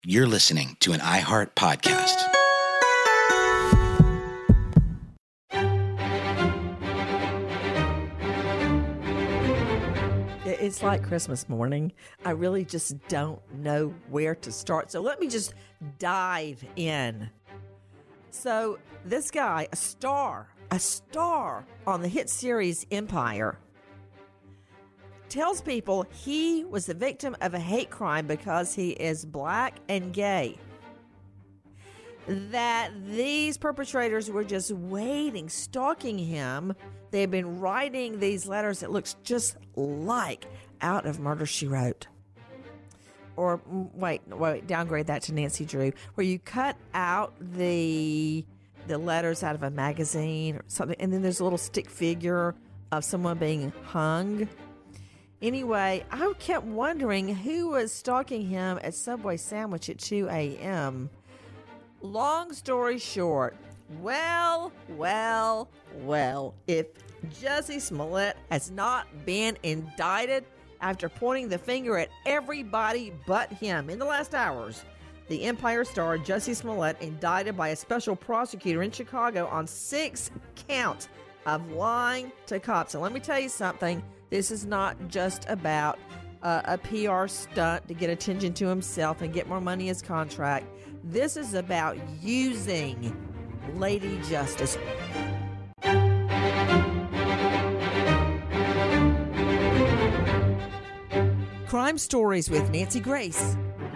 You're listening to an iHeart podcast. It's like Christmas morning. I really just don't know where to start. So let me just dive in. So this guy, a star on the hit series Empire, tells people he was the victim of a hate crime because he is black and gay. That these perpetrators were just waiting, stalking him. They had been writing these letters that looks just like out of Murder, She Wrote. Or wait, downgrade that to Nancy Drew, where you cut out the letters out of a magazine or something, and then there's a little stick figure of someone being hung. Anyway, I kept wondering who was stalking him at Subway Sandwich at 2 a.m. Long story short, well, if Jussie Smollett has not been indicted after pointing the finger at everybody but him in the last hours, the Empire star Jussie Smollett indicted by a special prosecutor in Chicago on 6 counts of lying to cops. And let me tell you something. This is not just about a PR stunt to get attention to himself and get more money as contract. This is about using Lady Justice. Crime Stories with Nancy Grace.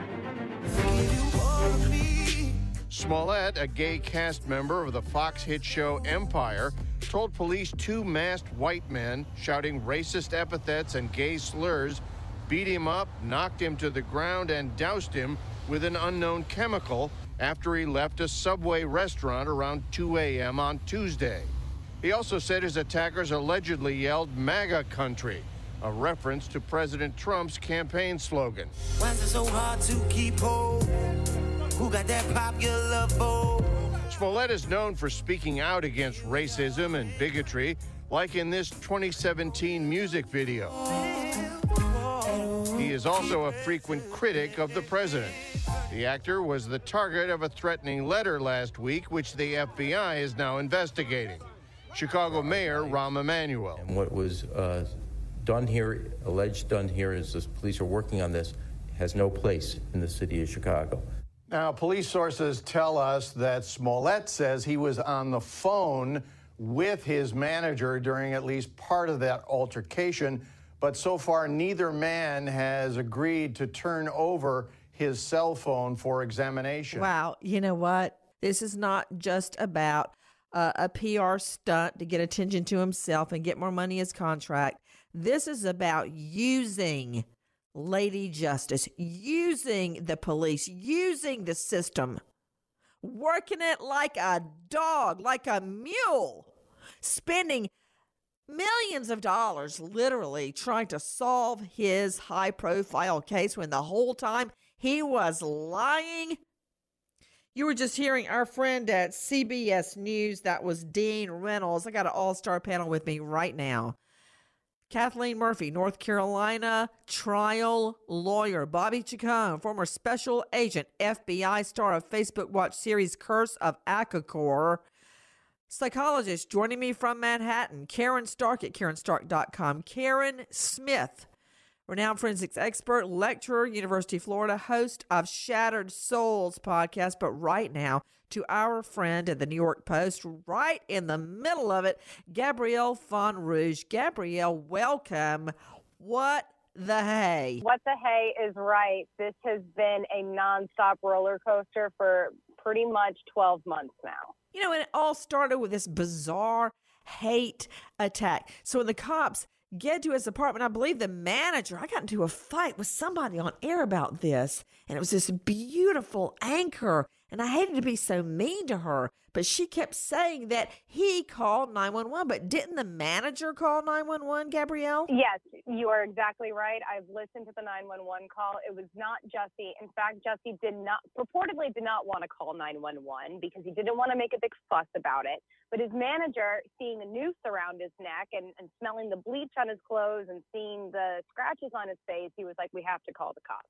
Smollett, a gay cast member of the Fox hit show Empire, told police two masked white men shouting racist epithets and gay slurs beat him up, knocked him to the ground, and doused him with an unknown chemical after he left a Subway restaurant around 2 a.m. on Tuesday. He also said his attackers allegedly yelled MAGA country, a reference to President Trump's campaign slogan. Why is it so hard to keep hold? Who got that popular vote? Smollett is known for speaking out against racism and bigotry, like in this 2017 music video. He is also a frequent critic of the president. The actor was the target of a threatening letter last week, which the FBI is now investigating. Chicago Mayor Rahm Emanuel. And what was done here, alleged done here, is the police are working on this, has no place in the city of Chicago. Now, police sources tell us that Smollett says he was on the phone with his manager during at least part of that altercation, but so far neither man has agreed to turn over his cell phone for examination. Wow, you know what? This is not just about a PR stunt to get attention to himself and get more money as contract. This is about using Lady Justice, using the police, using the system, working it like a dog, like a mule, spending millions of dollars literally trying to solve his high-profile case when the whole time he was lying. You were just hearing our friend at CBS News. That was Dean Reynolds. I got an all-star panel with me right now. Kathleen Murphy, North Carolina trial lawyer. Bobby Chacon, former special agent, FBI star of Facebook Watch series Curse of Akakor. Psychologist joining me from Manhattan, Karen Stark at KarenStark.com. Karen Smith, renowned forensics expert, lecturer, University of Florida, host of Shattered Souls podcast. But right now, to our friend at the New York Post, right in the middle of it, Gabrielle Fonrouge. Gabrielle, welcome. What the hey? What the hey is right. This has been a nonstop roller coaster for pretty much 12 months now. You know, and it all started with this bizarre hate attack. So when the cops get to his apartment, I believe the manager, I got into a fight with somebody on air about this, and it was this beautiful anchor, and I hated to be so mean to her, but she kept saying that he called 911, but didn't the manager call 911, Gabrielle? Yes, you are exactly right. I've listened to the 911 call. It was not Jussie. In fact, Jussie purportedly did not want to call 911 because he didn't want to make a big fuss about it. But his manager, seeing the noose around his neck and smelling the bleach on his clothes and seeing the scratches on his face, he was like, we have to call the cops.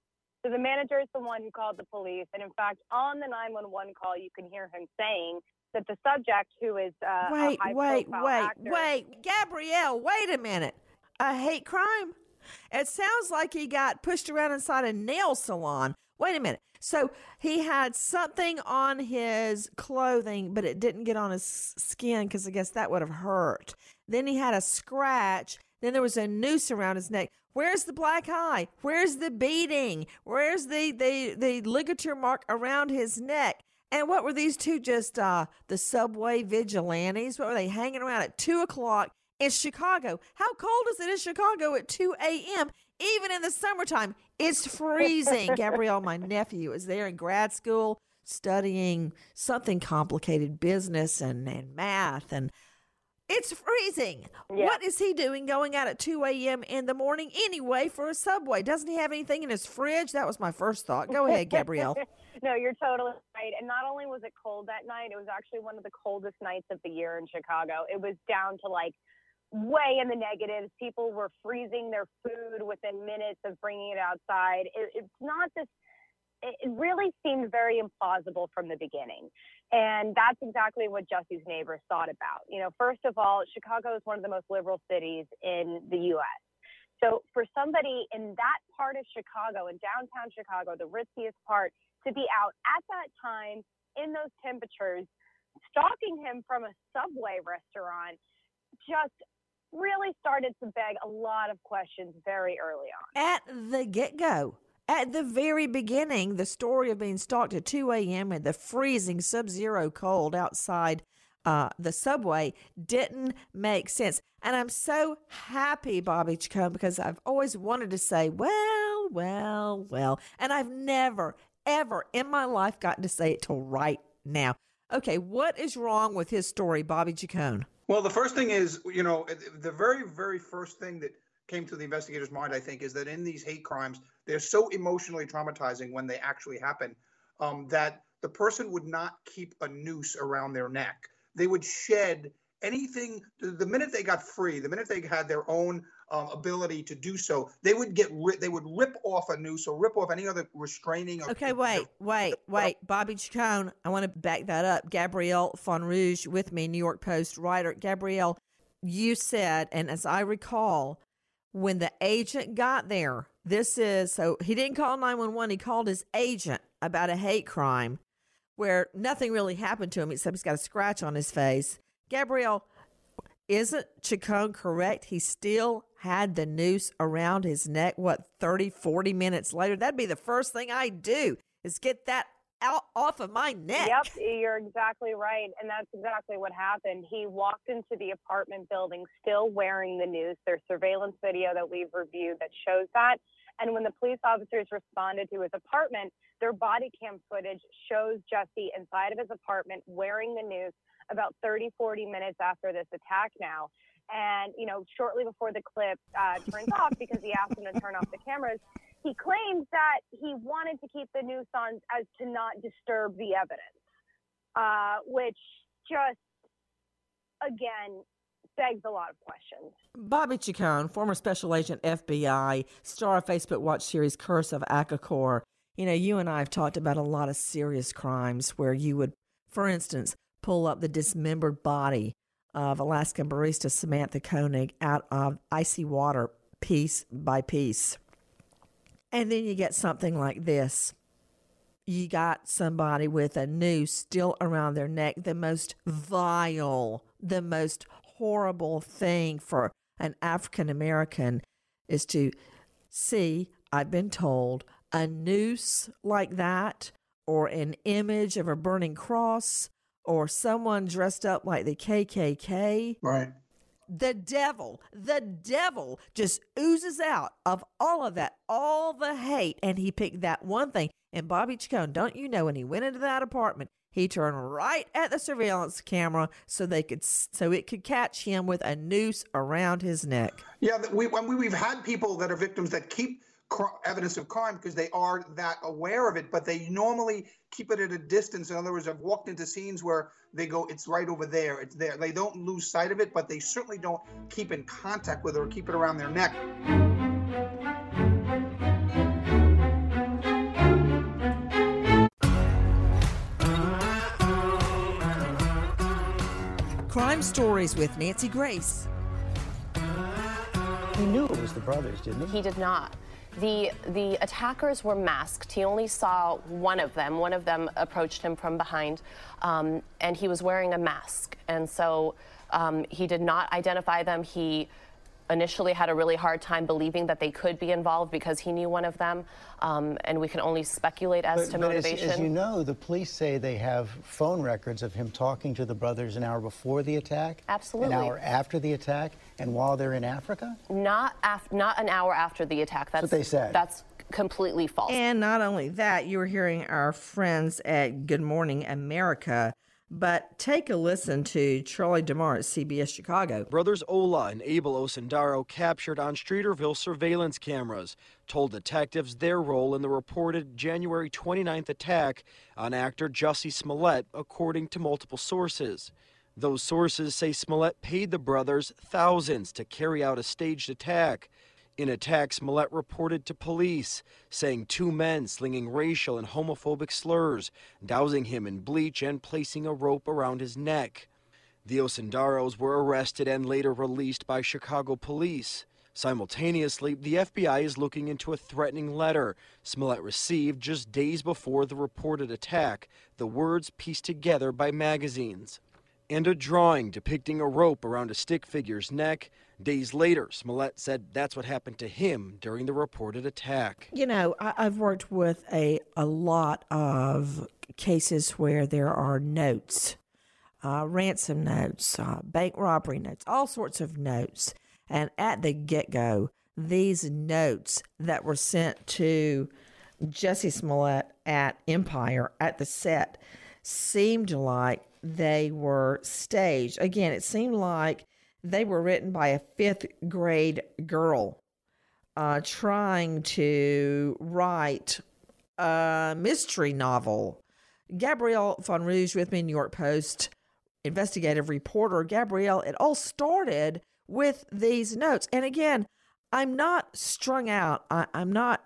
So the manager is the one who called the police. And in fact, on the 911 call, you can hear him saying that the subject, who is a high-profile actor. Wait, Gabrielle, wait a minute. A hate crime? It sounds like he got pushed around inside a nail salon. Wait a minute. So he had something on his clothing, but it didn't get on his skin because I guess that would have hurt. Then he had a scratch. Then there was a noose around his neck. Where's the black eye? Where's the beating? Where's the ligature mark around his neck? And what were these two, just the subway vigilantes? What were they, hanging around at 2 o'clock in Chicago? How cold is it in Chicago at 2 a.m., even in the summertime? It's freezing. Gabrielle, my nephew, is there in grad school studying something complicated, business and math, and it's freezing. Yeah. What is he doing going out at 2 a.m. in the morning anyway for a Subway? Doesn't he have anything in his fridge? That was my first thought. Go ahead, Gabrielle. No, you're totally right. And not only was it cold that night, it was actually one of the coldest nights of the year in Chicago. It was down to like way in the negatives. People were freezing their food within minutes of bringing it outside. It's not this. It really seemed very implausible from the beginning. And that's exactly what Jesse's neighbors thought about. You know, first of all, Chicago is one of the most liberal cities in the U.S. So for somebody in that part of Chicago, in downtown Chicago, the ritziest part, to be out at that time in those temperatures, stalking him from a Subway restaurant, just really started to beg a lot of questions very early on. At the get-go. At the very beginning, the story of being stalked at 2 a.m. in the freezing sub-zero cold outside the Subway didn't make sense. And I'm so happy, Bobby Chacon, because I've always wanted to say, well. And I've never, ever in my life gotten to say it till right now. Okay, what is wrong with his story, Bobby Chacon? Well, the first thing is, you know, the very, very first thing that came to the investigator's mind, I think, is that in these hate crimes, they're so emotionally traumatizing when they actually happen that the person would not keep a noose around their neck. They would shed anything. The minute they got free, the minute they had their own ability to do so, they would rip off a noose or rip off any other restraining. Okay, wait. Bobby Chacon, I want to back that up. Gabrielle Fonrouge with me, New York Post writer. Gabrielle, you said, and as I recall, when the agent got there, so he didn't call 911, he called his agent about a hate crime where nothing really happened to him except he's got a scratch on his face. Gabrielle, isn't Chacon correct? He still had the noose around his neck, 30, 40 minutes later? That'd be the first thing I do, is get that out off of my neck. Yep, you're exactly right. And that's exactly what happened. He walked into the apartment building still wearing the noose. There's surveillance video that we've reviewed that shows that. And when the police officers responded to his apartment, their body cam footage shows Jesse inside of his apartment wearing the noose about 30, 40 minutes after this attack now. And, you know, shortly before the clip turns off, because he asked them to turn off the cameras, he claims that he wanted to keep the noose on as to not disturb the evidence, which just, again, begs a lot of questions. Bobby Chacon, former special agent FBI, star of Facebook Watch series Curse of Akakor. You know, you and I have talked about a lot of serious crimes where you would, for instance, pull up the dismembered body of Alaskan barista Samantha Koenig out of icy water piece by piece. And then you get something like this. You got somebody with a noose still around their neck, the most vile, the most horrible thing for an African American is to see, I've been told, a noose like that, or an image of a burning cross, or someone dressed up like the KKK. Right. The devil just oozes out of all of that, all the hate, and he picked that one thing. And Bobby Chacon, don't you know, when he went into that apartment, he turned right at the surveillance camera so it could catch him with a noose around his neck. Yeah, we've had people that are victims that keep evidence of crime because they are that aware of it, but they normally keep it at a distance. In other words, I've walked into scenes where they go, it's right over there, it's there. They don't lose sight of it, but they certainly don't keep in contact with it or keep it around their neck. Crime Stories with Nancy Grace. He knew it was the brothers, didn't he? He did not. The attackers were masked. He only saw one of them. One of them approached him from behind, and he was wearing a mask. And so he did not identify them. He initially had a really hard time believing that they could be involved because he knew one of them, and we can only speculate as to motivation. As you know, the police say they have phone records of him talking to the brothers an hour before the attack, Absolutely. an hour after the attack, and while they're in Africa? Not an hour after the attack. That's what they said. That's completely false. And not only that, you were hearing our friends at Good Morning America. But take a listen to Charlie DeMar at CBS Chicago. Brothers Ola and Abel Osendaro, captured on Streeterville surveillance cameras, told detectives their role in the reported January 29th attack on actor Jussie Smollett, according to multiple sources. Those sources say Smollett paid the brothers thousands to carry out a staged attack. In attack, Smollett reported to police, saying two men slinging racial and homophobic slurs, dousing him in bleach and placing a rope around his neck. The Osendaros were arrested and later released by Chicago police. Simultaneously, the FBI is looking into a threatening letter Smollett received just days before the reported attack, the words pieced together by magazines. And a drawing depicting a rope around a stick figure's neck. Days later, Smollett said that's what happened to him during the reported attack. You know, I've worked with a lot of cases where there are notes, ransom notes, bank robbery notes, all sorts of notes. And at the get-go, these notes that were sent to Jussie Smollett at Empire at the set seemed like they were staged. Again, it seemed like they were written by a fifth grade girl trying to write a mystery novel. Gabrielle Von Rouge with me, New York Post investigative reporter. Gabrielle, it all started with these notes. And again, I'm not strung out. I'm not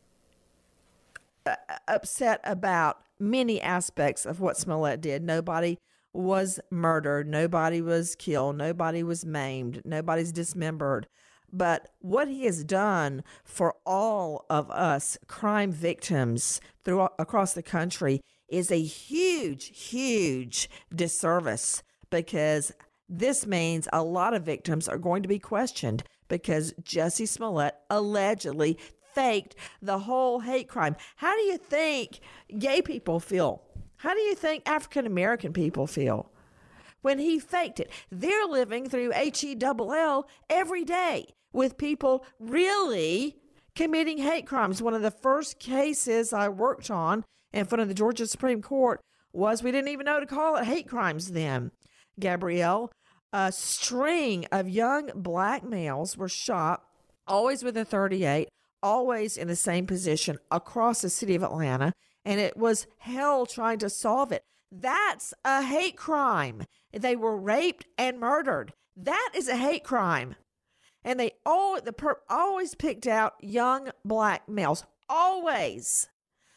upset about many aspects of what Smollett did. Nobody was murdered. Nobody was killed. Nobody was maimed. Nobody's dismembered. But what he has done for all of us crime victims across the country is a huge, huge disservice, because this means a lot of victims are going to be questioned because Jussie Smollett allegedly faked the whole hate crime. How do you think gay people feel? How do you think African American people feel when he faked it? They're living through HELL every day with people really committing hate crimes. One of the first cases I worked on in front of the Georgia Supreme Court was we didn't even know to call it hate crimes then. Gabrielle, a string of young black males were shot, always with a .38, always in the same position across the city of Atlanta. And it was hell trying to solve it. That's a hate crime. They were raped and murdered. That is a hate crime. And they always picked out young black males. Always.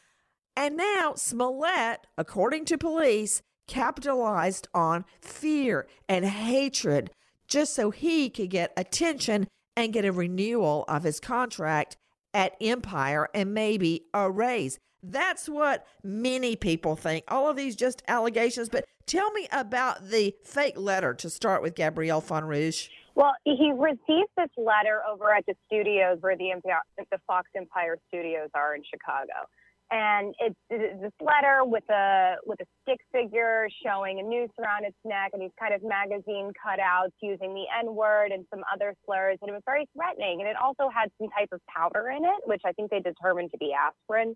And now Smollett, according to police, capitalized on fear and hatred just so he could get attention and get a renewal of his contract at Empire and maybe a raise. That's what many people think. All of these just allegations. But tell me about the fake letter to start with, Gabrielle Von Rouge. Well, he received this letter over at the studios where the Fox Empire studios are in Chicago. And it's this letter with a stick figure showing a noose around its neck and these kind of magazine cutouts using the N-word and some other slurs. And it was very threatening. And it also had some type of powder in it, which I think they determined to be aspirin.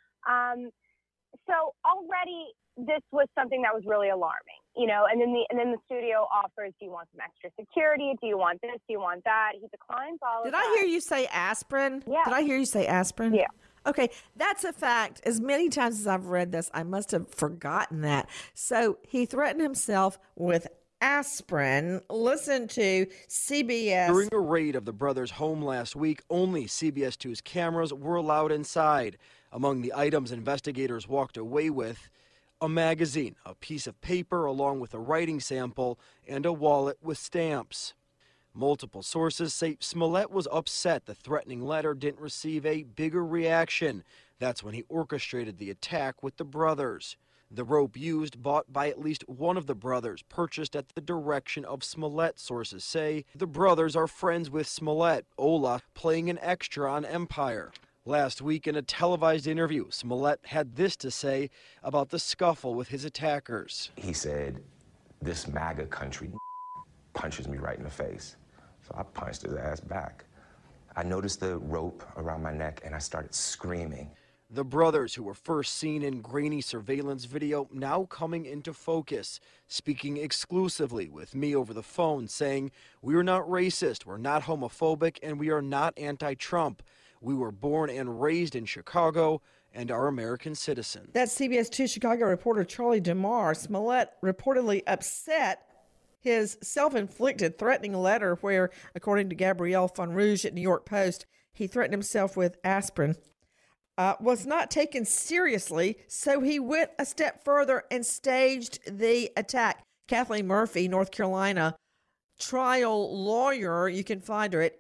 So already this was something that was really alarming, you know, and then the studio offers, do you want some extra security? Do you want this? Do you want that? He declines all of that. Did I hear you say aspirin? Yeah. Did I hear you say aspirin? Yeah. Okay, that's a fact. As many times as I've read this, I must have forgotten that. So he threatened himself with aspirin. Listen to CBS. During a raid of the brothers' home last week, only CBS 2's cameras were allowed inside. Among the items investigators walked away with, a magazine, a piece of paper along with a writing sample, and a wallet with stamps. Multiple sources say Smollett was upset the threatening letter didn't receive a bigger reaction. That's when he orchestrated the attack with the brothers. The rope used, bought by at least one of the brothers, purchased at the direction of Smollett, sources say. The brothers are friends with Smollett, Ola playing an extra on Empire. Last week, in a televised interview, Smollett had this to say about the scuffle with his attackers. He said, "This MAGA country punches me right in the face." So I punched his ass back. I noticed the rope around my neck and I started screaming. The brothers, who were first seen in grainy surveillance video, now coming into focus, speaking exclusively with me over the phone, saying, "We are not racist, we're not homophobic, and we are not anti-Trump. We were born and raised in Chicago and are American citizens." That's CBS 2 Chicago reporter Charlie DeMar. Smollett reportedly upset his self-inflicted threatening letter where, according to Gabrielle Fonrouge at New York Post, he threatened himself with aspirin, was not taken seriously, so he went a step further and staged the attack. Kathleen Murphy, North Carolina trial lawyer, you can find her at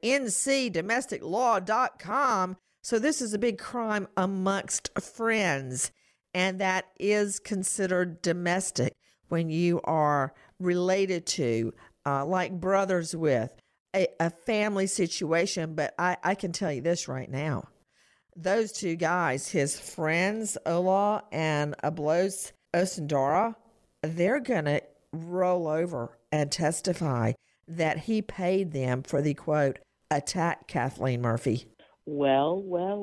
ncdomesticlaw.com. So this is a big crime amongst friends, and that is considered domestic when you are related to, like brothers with, a family situation. But I can tell you this right now. Those two guys, his friends, Ola and Ablos Osundara, they're going to roll over and testify that he paid them for the, quote, attack, Kathleen Murphy. Well,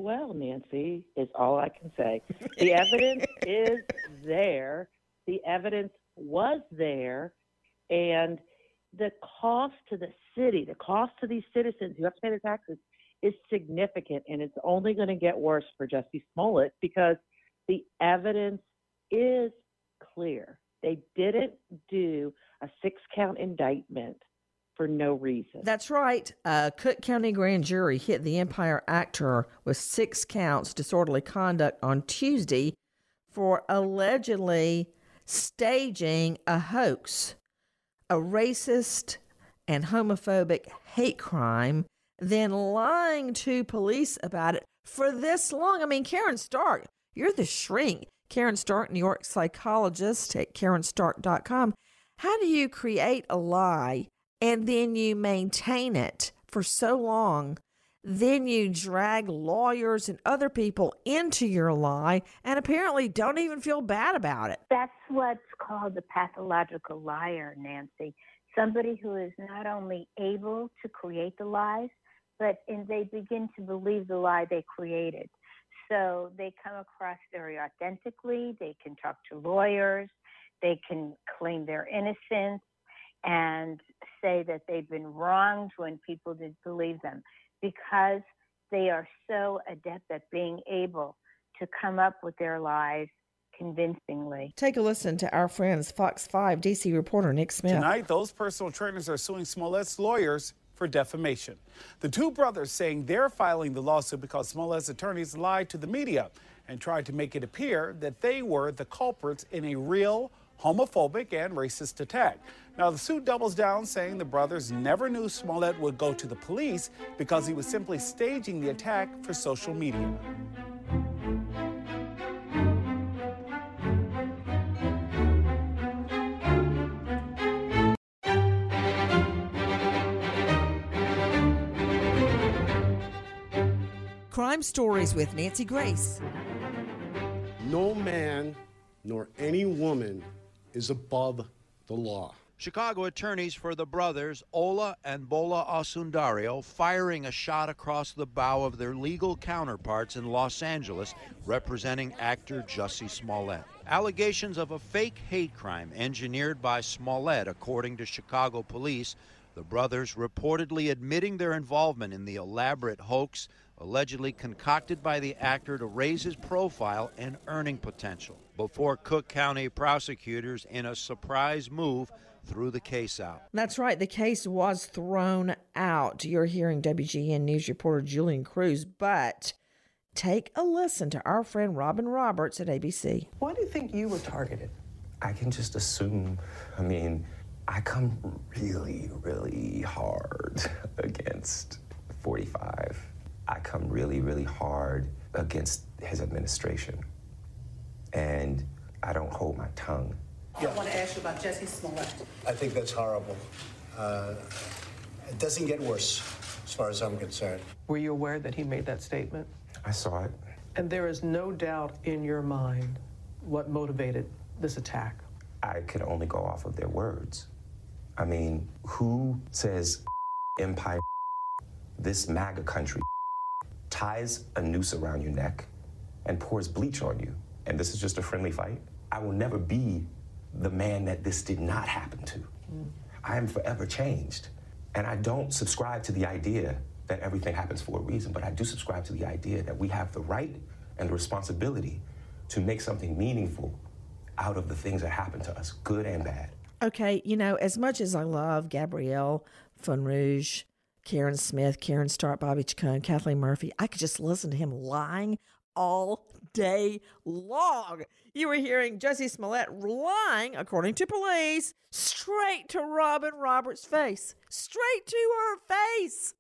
Nancy, is all I can say. The evidence is there. The evidence was there. And the cost to the city, the cost to these citizens who have to pay their taxes is significant. And it's only going to get worse for Jussie Smollett because the evidence is clear. They didn't do a 6-count indictment for no reason. That's right. Cook County grand jury hit the Empire actor with 6 counts disorderly conduct on Tuesday for allegedly staging a hoax, a racist and homophobic hate crime, then lying to police about it for this long. I mean, Karen Stark, you're the shrink. Karen Stark, New York psychologist at KarenStark.com. How do you create a lie and then you maintain it for so long? Then you drag lawyers and other people into your lie and apparently don't even feel bad about it. That's what's called the pathological liar, Nancy. Somebody who is not only able to create the lies, but they begin to believe the lie they created. So they come across very authentically. They can talk to lawyers. They can claim their innocence and say that they've been wronged when people didn't believe them, because they are so adept at being able to come up with their lies convincingly. Take a listen to our friend's Fox 5 DC reporter Nick Smith. Tonight, those personal trainers are suing Smollett's lawyers for defamation. The two brothers saying they're filing the lawsuit because Smollett's attorneys lied to the media and tried to make it appear that they were the culprits in a real homophobic and racist attack. Now, the suit doubles down, saying the brothers never knew Smollett would go to the police because he was simply staging the attack for social media. Crime Stories with Nancy Grace. No man nor any woman is above the law. Chicago attorneys for the brothers Ola and Bola Osundario firing a shot across the bow of their legal counterparts in Los Angeles representing actor Jussie Smollett. Allegations of a fake hate crime engineered by Smollett, according to Chicago police. The brothers reportedly admitting their involvement in the elaborate hoax allegedly concocted by the actor to raise his profile and earning potential before Cook County prosecutors, in a surprise move, threw the case out. That's right. The case was thrown out. You're hearing WGN News reporter Julian Cruz, but Take a listen to our friend Robin Roberts at ABC. Why do you think you were targeted? I can just assume. I mean, I come really, really hard against 45. I come really, really hard against his administration. And I don't hold my tongue. I want to ask you about Jussie Smollett. I think that's horrible. It doesn't get worse, as far as I'm concerned. Were you aware that he made that statement? I saw it. And there is no doubt in your mind what motivated this attack? I can only go off of their words. I mean, who says empire, this MAGA country, ties a noose around your neck and pours bleach on you? And this is just a friendly fight? I will never be the man that this did not happen to. I am forever changed. And I don't subscribe to the idea that everything happens for a reason, but I do subscribe to the idea that we have the right and the responsibility to make something meaningful out of the things that happen to us, good and bad. Okay, you know, as much as I love Gabrielle Fonrouge, Karen Smith, Karen Stark, Bobby Chacon, Kathleen Murphy, I could just listen to him lying all day long. You were hearing Jussie Smollett lying, according to police, straight to Robin Roberts' face. Straight to her face.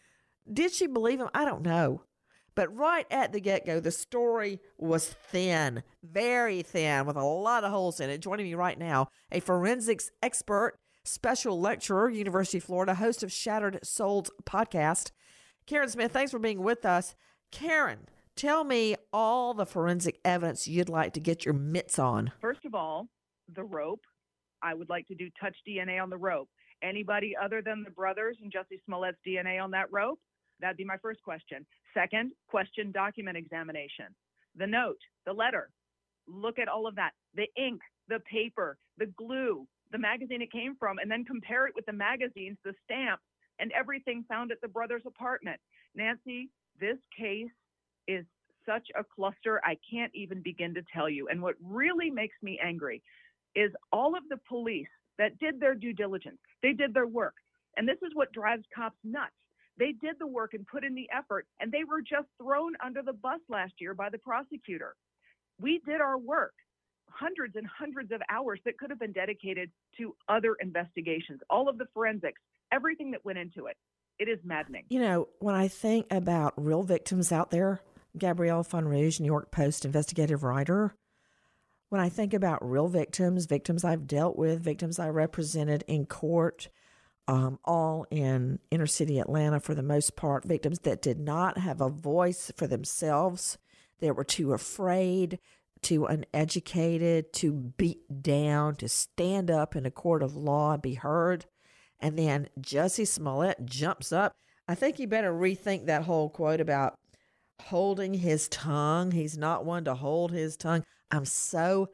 Did she believe him? I don't know. But right at the get-go, the story was thin, very thin, with a lot of holes in it. Joining me right now, a forensics expert, special lecturer, University of Florida, host of Shattered Souls podcast, Karen Smith. Thanks for being with us. Karen, tell me all the forensic evidence you'd like to get your mitts on. First of all, the rope. I would like to do touch DNA on the rope. Anybody other than the brothers and Jussie Smollett's DNA on that rope? That'd be my first question. Second question, document examination. The note, the letter. Look at all of that. The ink, the paper, the glue, the magazine it came from, and then compare it with the magazines, the stamp, and everything found at the brothers' apartment. Nancy, this case is such a cluster, I can't even begin to tell you. And what really makes me angry is all of the police that did their due diligence. They did their work. And this is what drives cops nuts. They did the work and put in the effort, and they were just thrown under the bus last year by the prosecutor. We did our work, hundreds and hundreds of hours that could have been dedicated to other investigations, all of the forensics, everything that went into it. It is maddening. You know, when I think about real victims out there, Gabrielle Fonrouge, New York Post investigative writer, when I think about real victims, victims I've dealt with, victims I represented in court, all in inner city Atlanta for the most part, victims that did not have a voice for themselves. They were too afraid, too uneducated, too beat down to stand up in a court of law and be heard. And then Jussie Smollett jumps up. I think you better rethink that whole quote about holding his tongue. He's not one to hold his tongue. I'm so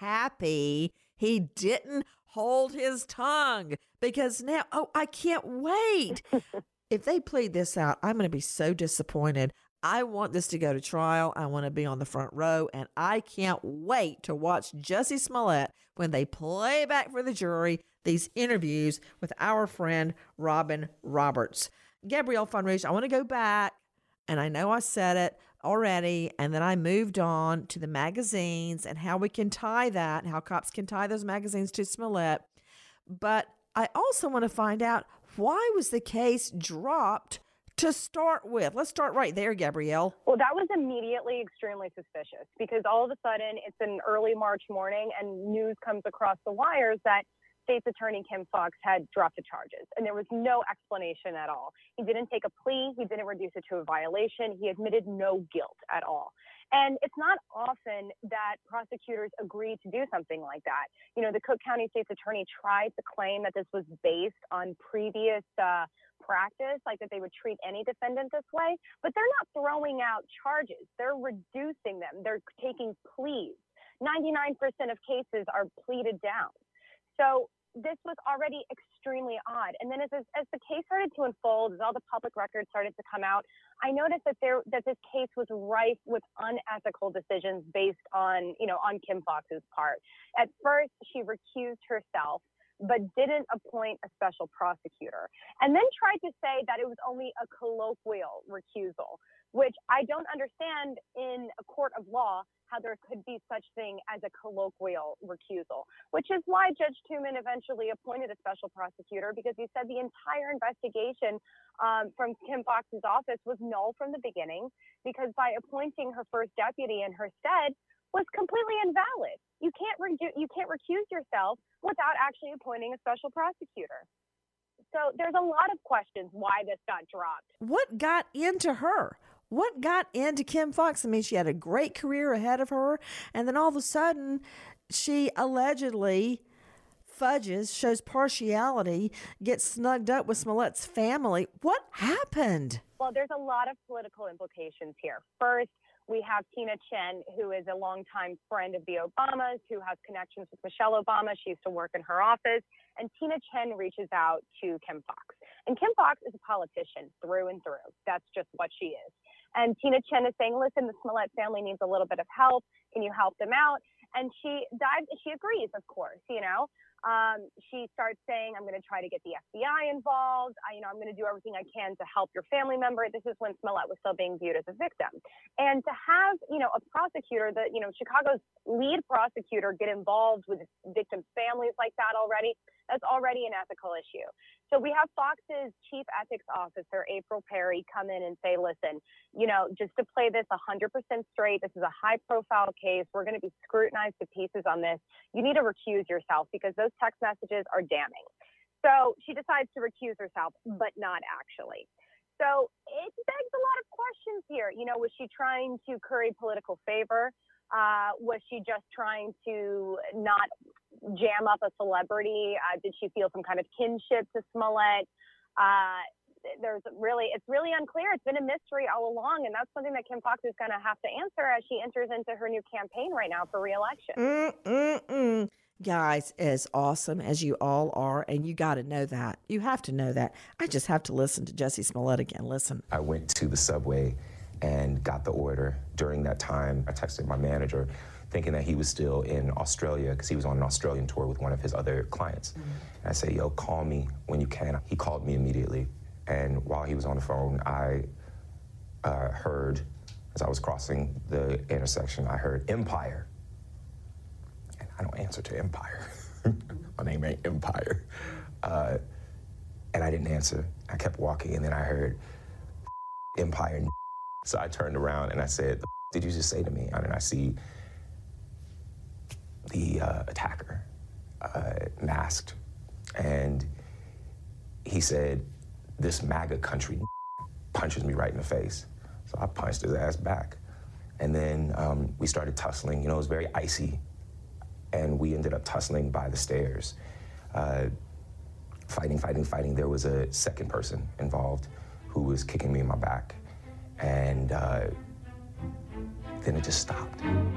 happy he didn't hold his tongue, because now, I can't wait. If they plead this out, I'm going to be so disappointed. I want this to go to trial. I want to be on the front row, and I can't wait to watch Jussie Smollett when they play back for the jury these interviews with our friend Robin Roberts. Gabrielle Fonrouge, I want to go back, and I know I said it already, and then I moved on to the magazines and how we can tie that, how cops can tie those magazines to Smollett. But I also want to find out, why was the case dropped to start with? Let's start right there, Gabrielle. Well, that was immediately extremely suspicious, because all of a sudden it's an early March morning and news comes across the wires that State's Attorney Kim Foxx had dropped the charges, and there was no explanation at all. He didn't take a plea. He didn't reduce it to a violation. He admitted no guilt at all. And it's not often that prosecutors agree to do something like that. You know, the Cook County State's Attorney tried to claim that this was based on previous practice, like that they would treat any defendant this way, but they're not throwing out charges. They're reducing them. They're taking pleas. 99% of cases are pleaded down. So this was already extremely odd. And then as the case started to unfold, as all the public records started to come out, I noticed that this case was rife with unethical decisions based on Kim Foxx's part. At first, she recused herself, but didn't appoint a special prosecutor, and then tried to say that it was only a colloquial recusal. which I don't understand in a court of law how there could be such thing as a colloquial recusal, which is why Judge Tooman eventually appointed a special prosecutor, because he said the entire investigation from Kim Foxx's office was null from the beginning, because by appointing her first deputy in her stead was completely invalid. You can't recuse yourself without actually appointing a special prosecutor. So there's a lot of questions why this got dropped. What got into her? What got into Kim Foxx? I mean, she had a great career ahead of her, and then all of a sudden, she allegedly fudges, shows partiality, gets snugged up with Smollett's family. What happened? Well, there's a lot of political implications here. First, we have Tina Chen, who is a longtime friend of the Obamas, who has connections with Michelle Obama. She used to work in her office. And Tina Chen reaches out to Kim Foxx. And Kim Foxx is a politician through and through. That's just what she is. And Tina Chen is saying, listen, the Smollett family needs a little bit of help. Can you help them out? And she agrees, of course, She starts saying, I'm going to try to get the FBI involved. I'm going to do everything I can to help your family member. This is when Smollett was still being viewed as a victim. And to have, a prosecutor that, Chicago's lead prosecutor get involved with victims' families like that already, that's already an ethical issue. So we have Fox's chief ethics officer, April Perry, come in and say, listen, just to play this 100% straight, this is a high-profile case. We're going to be scrutinized to pieces on this. You need to recuse yourself because those text messages are damning. So she decides to recuse herself, but not actually. So it begs a lot of questions here. Was she trying to curry political favor? Was she just trying to not jam up a celebrity? Did she feel some kind of kinship to Smollett? It's really unclear. It's been a mystery all along, and that's something that Kim Foxx is going to have to answer as she enters into her new campaign right now for re-election. Guys, as awesome as you all are, and you got to know that. You have to know that. I just have to listen to Jussie Smollett again. Listen. I went to the subway and got the order. During that time, I texted my manager thinking that he was still in Australia because he was on an Australian tour with one of his other clients. And I said, yo, call me when you can. He called me immediately. And while he was on the phone, I heard, as I was crossing the intersection, I heard Empire. And I don't answer to Empire. My name ain't Empire. And I didn't answer. I kept walking, and then I heard Empire. So I turned around and I said, the did you just say to me? And I see the attacker masked. And he said, this MAGA country punches me right in the face. So I punched his ass back. And then we started tussling. It was very icy. And we ended up tussling by the stairs. Fighting. There was a second person involved who was kicking me in my back. And then it just stopped.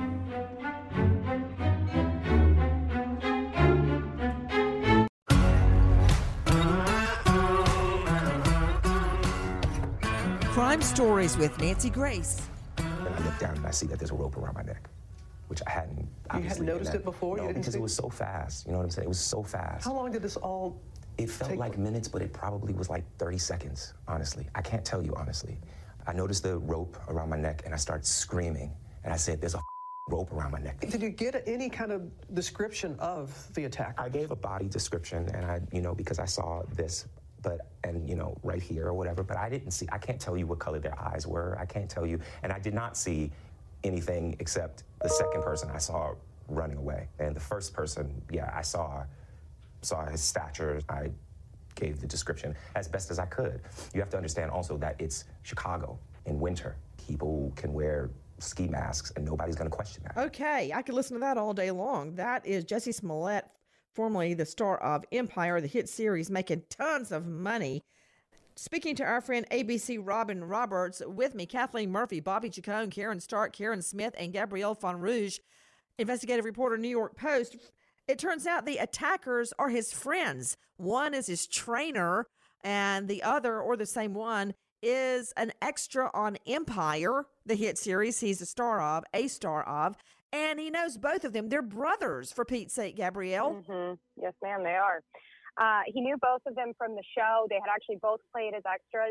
Crime Stories with Nancy Grace. And I look down and I see that there's a rope around my neck, which I hadn't obviously. You hadn't noticed it before? No, because it was so fast. You know what I'm saying? It was so fast. How long did this all It felt like minutes, but it probably was like 30 seconds, honestly. I can't tell you, honestly. I noticed the rope around my neck and I started screaming. And I said, there's a rope around my neck. Did you get any kind of description of the attacker? I gave a body description and I, because I saw this, right here or whatever, but I didn't see, I can't tell you what color their eyes were. I can't tell you. And I did not see anything except the second person I saw running away. And the first person, I saw his stature. I gave the description as best as I could. You have to understand also that it's Chicago in winter. People can wear ski masks and nobody's going to question that. Okay, I could listen to that all day long. That is Jussie Smollett, formerly the star of Empire, the hit series, making tons of money. Speaking to our friend ABC Robin Roberts, with me, Kathleen Murphy, Bobby Chacon, Karen Stark, Karen Smith, and Gabrielle Fonrouge, investigative reporter, New York Post. It turns out the attackers are his friends. One is his trainer, and the other, or the same one, is an extra on Empire, the hit series he's a star of, and he knows both of them. They're brothers, for Pete's sake, Gabrielle. Mm-hmm. Yes, ma'am, they are. He knew both of them from the show. They had actually both played as extras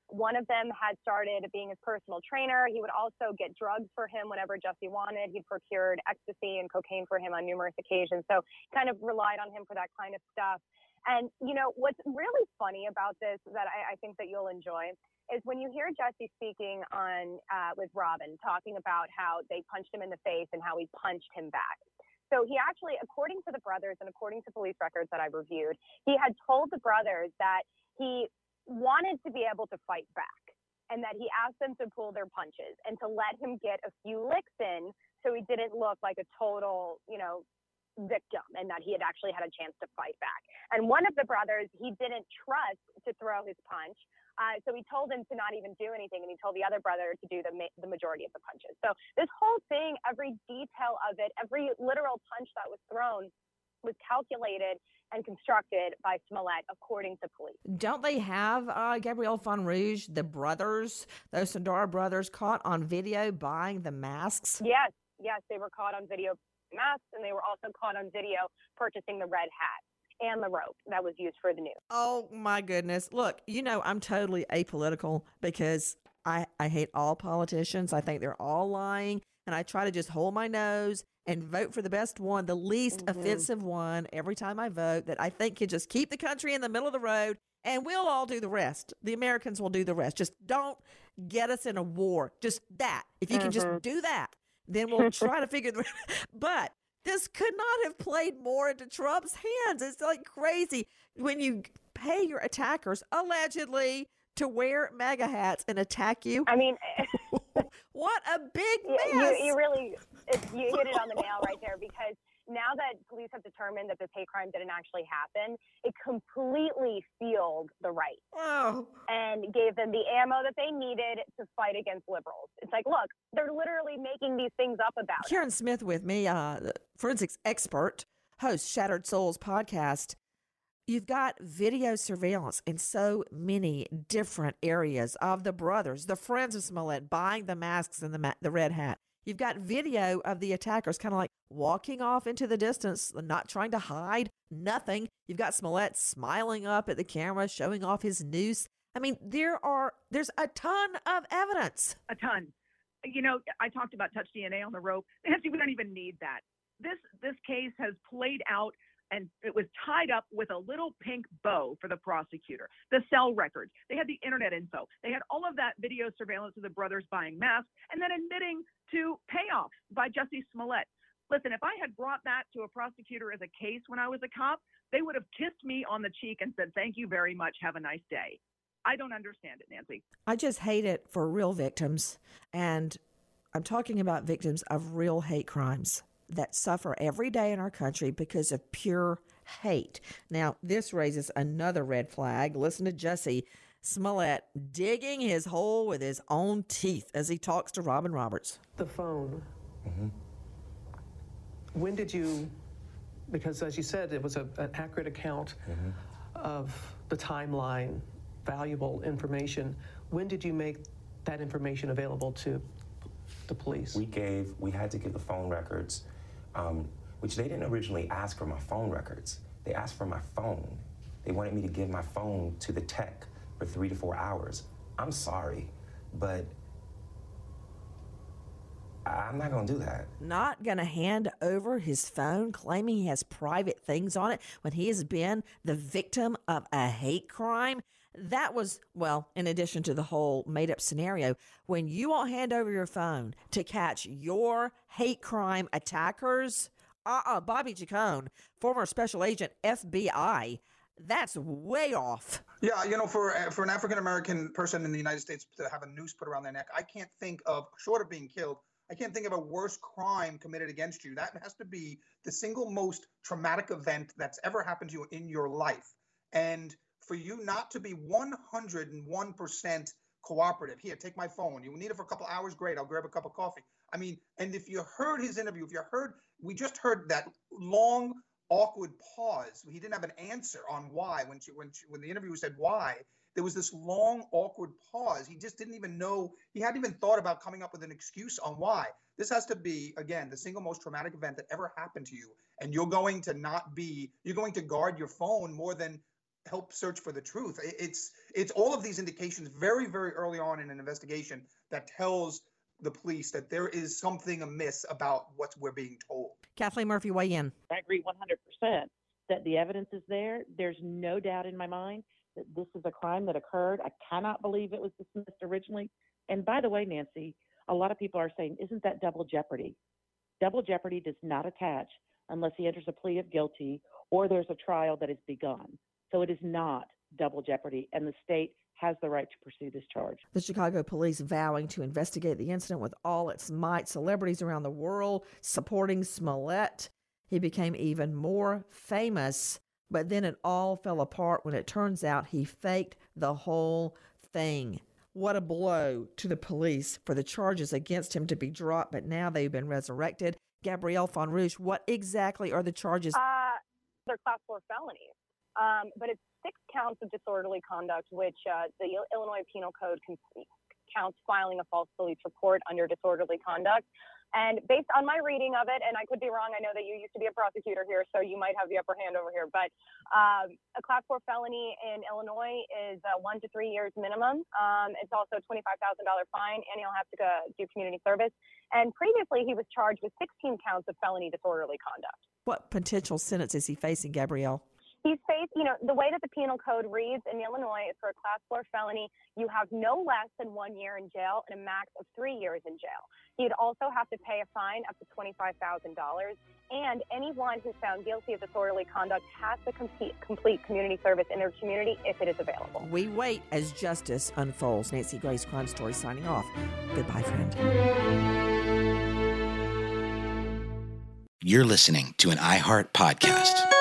One of them had started being his personal trainer. He would also get drugs for him whenever Jussie wanted. He procured ecstasy and cocaine for him on numerous occasions. So kind of relied on him for that kind of stuff. And, you know, what's really funny about this that I think that you'll enjoy is when you hear Jussie speaking on with Robin, talking about how they punched him in the face and how he punched him back. So he actually, according to the brothers and according to police records that I reviewed, he had told the brothers that he wanted to be able to fight back and that he asked them to pull their punches and to let him get a few licks in so he didn't look like a total, you know, victim and that he had actually had a chance to fight back. And one of the brothers, he didn't trust to throw his punch. So he told him to not even do anything, and he told the other brother to do the majority of the punches. So this whole thing, every detail of it, every literal punch that was thrown was calculated and constructed by Smollett, according to police. Don't they have Gabrielle Fonrouge, the brothers, those Sandara brothers, caught on video buying the masks? Yes, they were caught on video masks, and they were also caught on video purchasing the red hat and the rope that was used for the news. Oh, my goodness. Look, you know, I'm totally apolitical because I hate all politicians. I think they're all lying, and I try to just hold my nose and vote for the best one, the least offensive one every time I vote that I think can just keep the country in the middle of the road, and we'll all do the rest. The Americans will do the rest. Just don't get us in a war. Just that. If you can just do that, then we'll try to figure the But this could not have played more into Trump's hands. It's like crazy when you pay your attackers, allegedly, to wear MAGA hats and attack you. I mean, what a big mess. You really hit it on the nail right there, because now that police have determined that this hate crime didn't actually happen, it completely sealed the right and gave them the ammo that they needed to fight against liberals. It's like, look, they're literally making these things up about it. Karen Smith with me, forensics expert, host Shattered Souls podcast. You've got video surveillance in so many different areas of the brothers, the friends of Smollett, buying the masks and the red hat. You've got video of the attackers kind of like walking off into the distance, not trying to hide, nothing. You've got Smollett smiling up at the camera, showing off his noose. I mean, there's a ton of evidence. A ton. You know, I talked about touch DNA on the rope. Nancy, we don't even need that. This case has played out, and it was tied up with a little pink bow for the prosecutor. The cell records, they had the internet info, they had all of that video surveillance of the brothers buying masks and then admitting to payoffs by Jussie Smollett. Listen, if I had brought that to a prosecutor as a case when I was a cop, they would have kissed me on the cheek and said, "Thank you very much, have a nice day." I don't understand it, Nancy. I just hate it for real victims. And I'm talking about victims of real hate crimes that suffer every day in our country because of pure hate. Now, this raises another red flag. Listen to Jussie Smollett digging his hole with his own teeth as he talks to Robin Roberts. The phone. When did you, because as you said, it was an accurate account of the timeline, valuable information. When did you make that information available to the police? We had to give the phone records, which they didn't originally ask for my phone records. They asked for my phone. They wanted me to give my phone to the tech for 3 to 4 hours. I'm sorry, but I'm not going to do that. Not going to hand over his phone, claiming he has private things on it when he has been the victim of a hate crime. That was, well, in addition to the whole made-up scenario, when you won't hand over your phone to catch your hate crime attackers, Bobby Chacon, former special agent, FBI, that's way off. Yeah, you know, for an African-American person in the United States to have a noose put around their neck, I can't think of, short of being killed, I can't think of a worse crime committed against you. That has to be the single most traumatic event that's ever happened to you in your life. And for you not to be 101% cooperative, here, take my phone. You need it for a couple hours, great, I'll grab a cup of coffee. I mean, and if you heard his interview, we just heard that long, awkward pause. He didn't have an answer on why. When the interviewer said why, there was this long, awkward pause. He just didn't even know. He hadn't even thought about coming up with an excuse on why. This has to be, again, the single most traumatic event that ever happened to you. And you're going to guard your phone more than help search for the truth. It's all of these indications very, very early on in an investigation that tells the police that there is something amiss about what we're being told. Kathleen Murphy, weigh in. I agree 100% that the evidence is there. There's no doubt in my mind that this is a crime that occurred. I cannot believe it was dismissed originally. And by the way, Nancy, a lot of people are saying, isn't that double jeopardy? Double jeopardy does not attach unless he enters a plea of guilty or there's a trial that is begun. So it is not double jeopardy, and the state has the right to pursue this charge. The Chicago police vowing to investigate the incident with all its might. Celebrities around the world supporting Smollett. He became even more famous, but then it all fell apart when it turns out he faked the whole thing. What a blow to the police for the charges against him to be dropped, but now they've been resurrected. Gabrielle Fonrouche, what exactly are the charges? They're class 4 felonies, but it's 6 counts of disorderly conduct, which the Illinois Penal Code counts filing a false police report under disorderly conduct. And based on my reading of it, and I could be wrong, I know that you used to be a prosecutor here, so you might have the upper hand over here, but a class 4 felony in Illinois is 1 to 3 years minimum. It's also a $25,000 fine, and he'll have to do community service. And previously, he was charged with 16 counts of felony disorderly conduct. What potential sentence is he facing, Gabrielle? He's faced, the way that the penal code reads in Illinois is for a class 4 felony, you have no less than 1 year in jail and a max of 3 years in jail. He'd also have to pay a fine up to $25,000, and anyone who's found guilty of disorderly conduct has to complete community service in their community if it is available. We wait as justice unfolds. Nancy Grace, Crime Story, signing off. Goodbye, friend. You're listening to an iHeart podcast.